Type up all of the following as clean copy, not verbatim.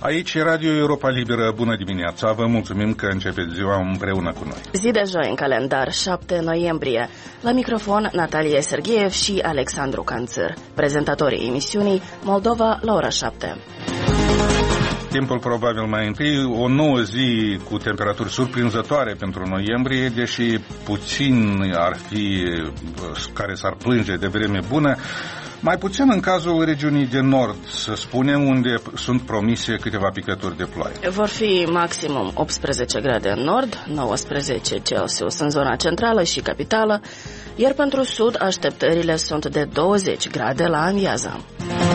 Aici e Radio Europa Liberă. Bună dimineața! Vă mulțumim că începeți ziua împreună cu noi. Zi de joi în calendar, 7 noiembrie. La microfon Natalia Sergeev și Alexandru Canțăr. Prezentatorii emisiunii Moldova la ora 7. Timpul probabil mai întâi, o nouă zi cu temperaturi surprinzătoare pentru noiembrie, deși puțin ar fi care s-ar plânge de vreme bună. Mai puțin în cazul regiunii de nord, să spunem, unde sunt promise câteva picături de ploaie. Vor fi maximum 18 grade în nord, 19 Celsius în zona centrală și capitală, iar pentru sud așteptările sunt de 20 grade la amiază.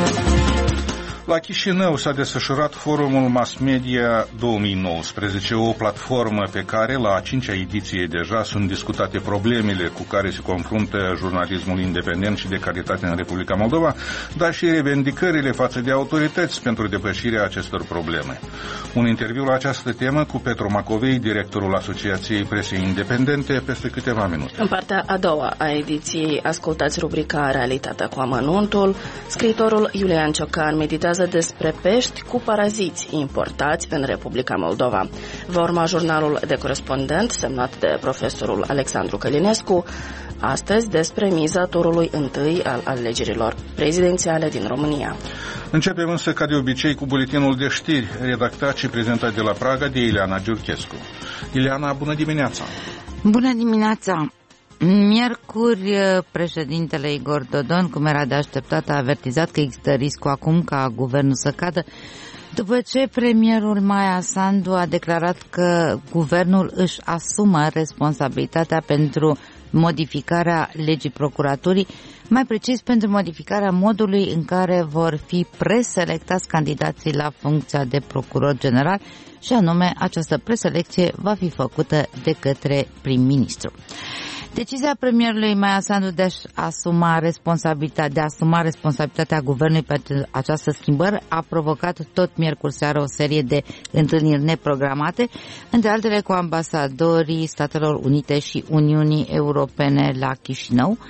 La Chișinău s-a desfășurat Forumul Mass Media 2019, o platformă pe care, la a 5-a ediție deja, sunt discutate problemele cu care se confruntă jurnalismul independent și de calitate în Republica Moldova, dar și revendicările față de autorități pentru depășirea acestor probleme. Un interviu la această temă cu Petru Macovei, directorul Asociației Presei Independente, peste câteva minute. În partea a doua a ediției ascultați rubrica Realitatea cu amănuntul. Scriitorul Iulian Ciocan meditează despre pești cu paraziți importați în Republica Moldova. Va urma jurnalul de corespondent semnat de profesorul Alexandru Călinescu, astăzi despre miza turului întâi al alegerilor prezidențiale din România. Începem însă, ca de obicei, cu buletinul de știri, redactat și prezentat de la Praga de Ileana Giurchescu. Ileana, bună dimineața! Bună dimineața! Miercuri, președintele Igor Dodon, cum era de așteptat, a avertizat că există riscul acum ca guvernul să cadă, după ce premierul Maia Sandu a declarat că guvernul își asumă responsabilitatea pentru modificarea legii procuraturii, mai precis pentru modificarea modului în care vor fi preselectați candidații la funcția de procuror general, și anume această preselecție va fi făcută de către prim-ministru. Decizia premierului Maia Sandu de a asuma responsabilitatea guvernului pentru această schimbare a provocat tot miercuri seară o serie de întâlniri neprogramate, între altele cu ambasadorii Statelor Unite și Uniunii Europene la Chișinău.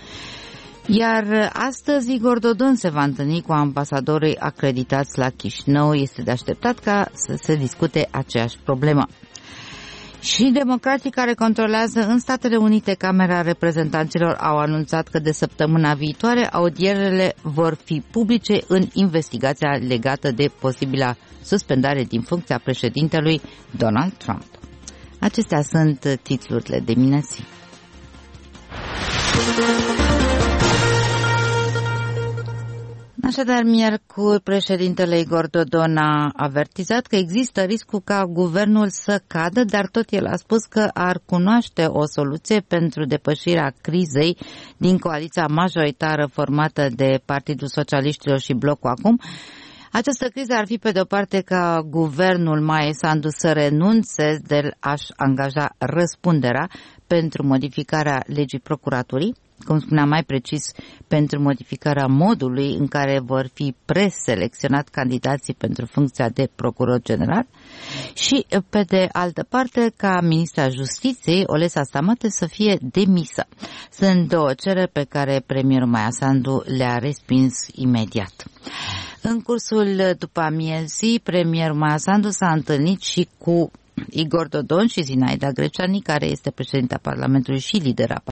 Iar astăzi Igor Dodon se va întâlni cu ambasadorii acreditați la Chișinău. Este de așteptat ca să se discute aceeași problemă. Și democrații care controlează în Statele Unite Camera Reprezentanților au anunțat că de săptămâna viitoare audierele vor fi publice în investigația legată de posibila suspendare din funcția președintelui Donald Trump. Acestea sunt titlurile de dimineață. Așadar, miercuri, președintele Igor Dodon a avertizat că există riscul ca guvernul să cadă, dar tot el a spus că ar cunoaște o soluție pentru depășirea crizei din coaliția majoritară formată de Partidul Socialiștilor și Blocul Acum. Această criză ar fi, pe de-o parte, ca guvernul Maia Sandu să renunțe de a-și angaja răspunderea pentru modificarea legii procuraturii, cum spuneam mai precis, pentru modificarea modului în care vor fi preselecționat candidații pentru funcția de procuror general și, pe de altă parte, ca ministra Justiției, Olesa Stamate, să fie demisă. Sunt două cereri pe care premierul Maia Sandu le-a respins imediat. În cursul după amiezii, premierul Maia Sandu s-a întâlnit și cu Igor Dodon și Zinaida Greceani, care este președinta Parlamentului și lidera